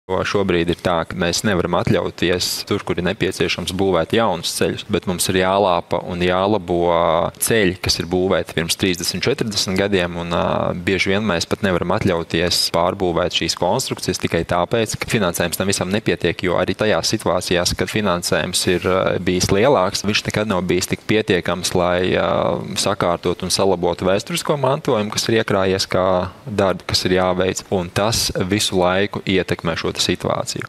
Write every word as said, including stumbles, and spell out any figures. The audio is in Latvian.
Šobrīd ir tā, ka mēs nevaram atļauties tur, kur ir nepieciešams būvēt jaunus ceļus, bet mums ir jālāpa un jālabo ceļi, kas ir būvēti pirms trīsdesmit, četrdesmit gadiem, un uh, bieži vien mēs pat nevaram atļauties pārbūvēt šīs konstrukcijas tikai tāpēc, ka finansējums tam visam nepietiek, jo arī tajās situācijās, kad finansējums ir uh, bijis lielāks, viņš nekad nav bijis tik pietiekams, lai uh, sakārtot un salabotu vēsturisko mantojumu, kas ir iekrājies kā darbi, kas ir jāveic, un tas visu laiku ietekmē šo situāciju.